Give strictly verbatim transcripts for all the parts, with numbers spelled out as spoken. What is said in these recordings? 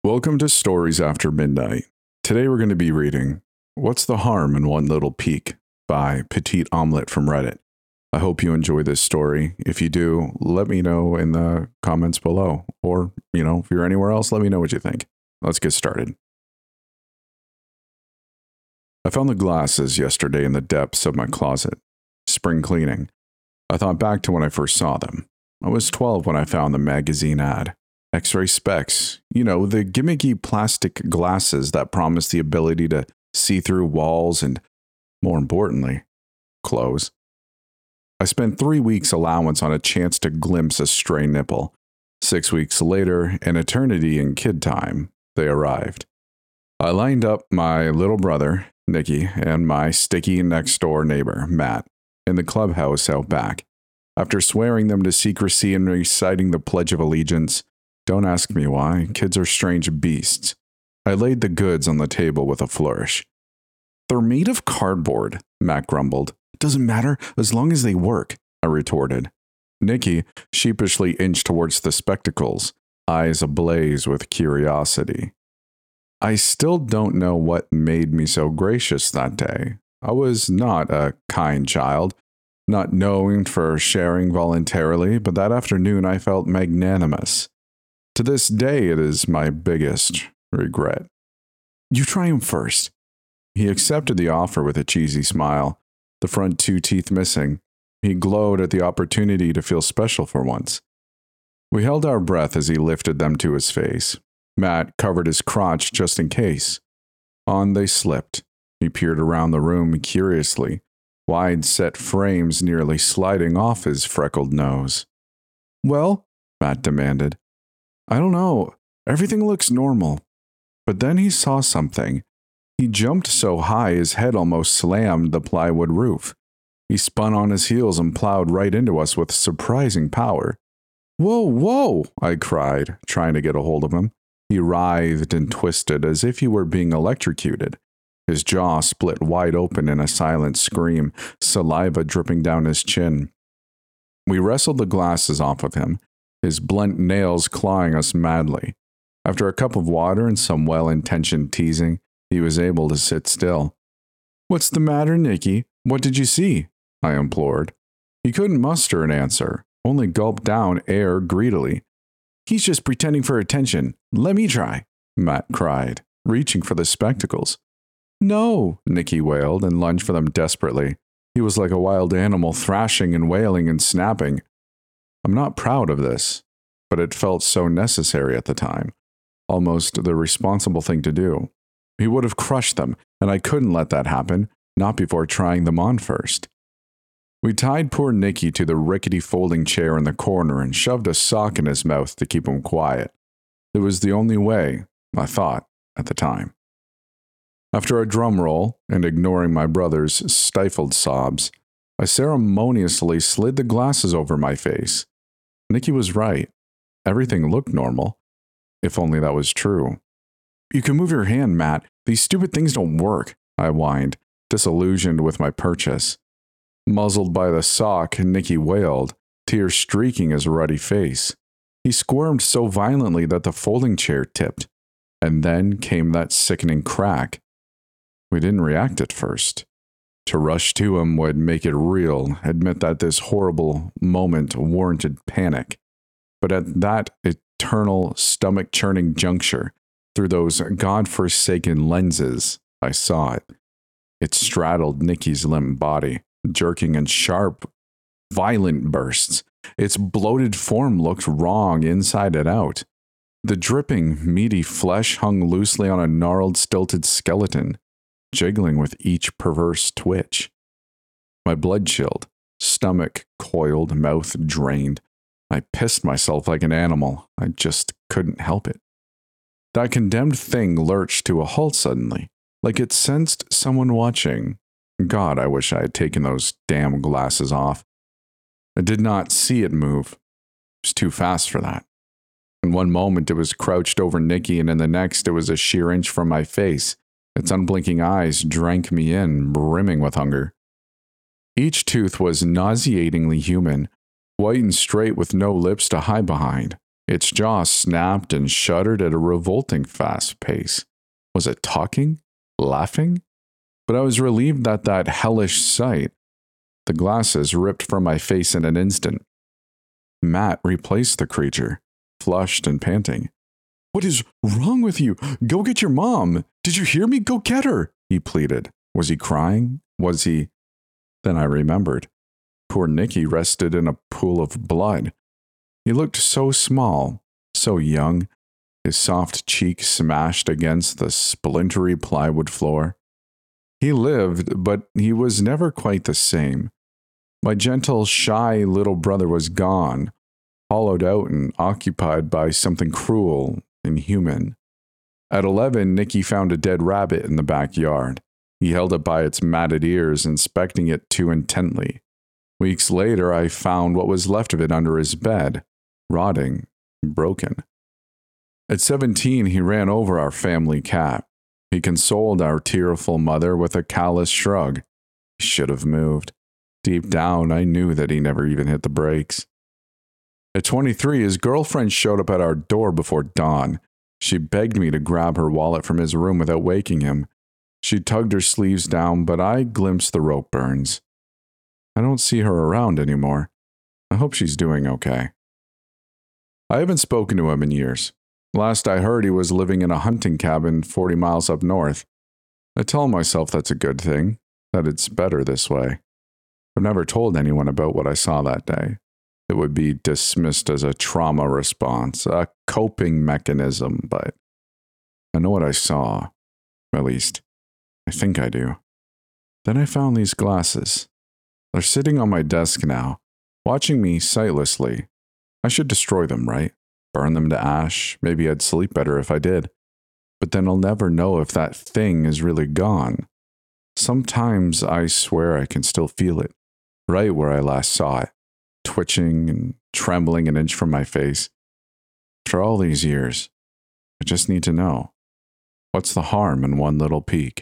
Welcome to Stories After Midnight. Today we're going to be reading What's the Harm in One Little Peek by Petite Omelette from Reddit. I hope you enjoy this story. If you do, let me know in the comments below. Or, you know, if you're anywhere else, let me know what you think. Let's get started. I found the glasses yesterday in the depths of my closet. Spring cleaning. I thought back to when I first saw them. I was twelve when I found the magazine ad. X-ray specs. You know, the gimmicky plastic glasses that promise the ability to see through walls and, more importantly, clothes. I spent three weeks' allowance on a chance to glimpse a stray nipple. Six weeks later, an eternity in kid time, they arrived. I lined up my little brother, Nicky, and my sticky next-door neighbor, Matt, in the clubhouse out back. After swearing them to secrecy and reciting the Pledge of Allegiance, don't ask me why, kids are strange beasts, I laid the goods on the table with a flourish. They're made of cardboard, Matt grumbled. Doesn't matter as long as they work, I retorted. Nicky sheepishly inched towards the spectacles, eyes ablaze with curiosity. I still don't know what made me so gracious that day. I was not a kind child, not known for sharing voluntarily, but that afternoon I felt magnanimous. To this day, it is my biggest regret. You try him first. He accepted the offer with a cheesy smile, the front two teeth missing. He glowed at the opportunity to feel special for once. We held our breath as he lifted them to his face. Matt covered his crotch just in case. On they slipped. He peered around the room curiously, wide-set frames nearly sliding off his freckled nose. Well, Matt demanded. I don't know. Everything looks normal. But then he saw something. He jumped so high his head almost slammed the plywood roof. He spun on his heels and plowed right into us with surprising power. Whoa, whoa, I cried, trying to get a hold of him. He writhed and twisted as if he were being electrocuted. His jaw split wide open in a silent scream, saliva dripping down his chin. We wrestled the glasses off of him, his blunt nails clawing us madly. After a cup of water and some well-intentioned teasing, he was able to sit still. What's the matter, Nicky? What did you see? I implored. He couldn't muster an answer, only gulped down air greedily. He's just pretending for attention. Let me try, Matt cried, reaching for the spectacles. No, Nicky wailed and lunged for them desperately. He was like a wild animal, thrashing and wailing and snapping. I'm not proud of this, but it felt so necessary at the time, almost the responsible thing to do. He would have crushed them, and I couldn't let that happen, not before trying them on first. We tied poor Nicky to the rickety folding chair in the corner and shoved a sock in his mouth to keep him quiet. It was the only way, I thought, at the time. After a drum roll, and ignoring my brother's stifled sobs, I ceremoniously slid the glasses over my face. Nicky was right. Everything looked normal. If only that was true. You can move your hand, Matt. These stupid things don't work, I whined, disillusioned with my purchase. Muzzled by the sock, Nicky wailed, tears streaking his ruddy face. He squirmed so violently that the folding chair tipped. And then came that sickening crack. We didn't react at first. To rush to him would make it real, admit that this horrible moment warranted panic. But at that eternal, stomach-churning juncture, through those God-forsaken lenses, I saw it. It straddled Nicky's limp body, jerking in sharp, violent bursts. Its bloated form looked wrong inside and out. The dripping, meaty flesh hung loosely on a gnarled, stilted skeleton, jiggling with each perverse twitch. My blood chilled, stomach coiled, mouth drained. I pissed myself like an animal. I just couldn't help it. That condemned thing lurched to a halt suddenly, like it sensed someone watching. God, I wish I had taken those damn glasses off. I did not see it move. It was too fast for that. In one moment it was crouched over Nicky, and in the next it was a sheer inch from my face. Its unblinking eyes drank me in, brimming with hunger. Each tooth was nauseatingly human, white and straight with no lips to hide behind. Its jaw snapped and shuddered at a revolting fast pace. Was it talking? Laughing? But I was relieved that that hellish sight. The glasses ripped from my face in an instant. Matt replaced the creature, flushed and panting. "What is wrong with you? Go get your mom. Did you hear me? Go get her," he pleaded. Was he crying? Was he? Then I remembered. Poor Nicky rested in a pool of blood. He looked so small, so young, his soft cheek smashed against the splintery plywood floor. He lived, but he was never quite the same. My gentle, shy little brother was gone, hollowed out and occupied by something cruel, inhuman. At eleven, Nicky found a dead rabbit in the backyard. He held it by its matted ears, inspecting it too intently. Weeks later, I found what was left of it under his bed, rotting, broken. At seventeen, he ran over our family cat. He consoled our tearful mother with a callous shrug. He should have moved. Deep down, I knew that he never even hit the brakes. At twenty-three, his girlfriend showed up at our door before dawn. She begged me to grab her wallet from his room without waking him. She tugged her sleeves down, but I glimpsed the rope burns. I don't see her around anymore. I hope she's doing okay. I haven't spoken to him in years. Last I heard, he was living in a hunting cabin forty miles up north. I tell myself that's a good thing, that it's better this way. I've never told anyone about what I saw that day. It would be dismissed as a trauma response, a coping mechanism, but I know what I saw. At least, I think I do. Then I found these glasses. They're sitting on my desk now, watching me sightlessly. I should destroy them, right? Burn them to ash. Maybe I'd sleep better if I did. But then I'll never know if that thing is really gone. Sometimes I swear I can still feel it, right where I last saw it, twitching and trembling an inch from my face. After all these years, I just need to know, what's the harm in one little peek?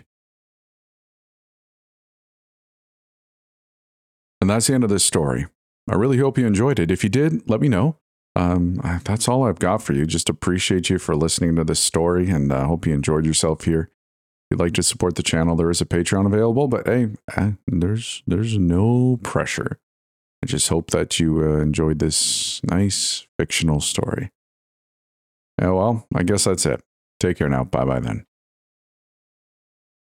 And that's the end of this story. I really hope you enjoyed it. If you did, let me know. Um, that's all I've got for you. Just appreciate you for listening to this story, and I uh, hope you enjoyed yourself here. If you'd like to support the channel, there is a Patreon available, but hey, eh, there's there's no pressure. I just hope that you uh, enjoyed this nice fictional story. Yeah, well, I guess that's it. Take care now. Bye-bye then.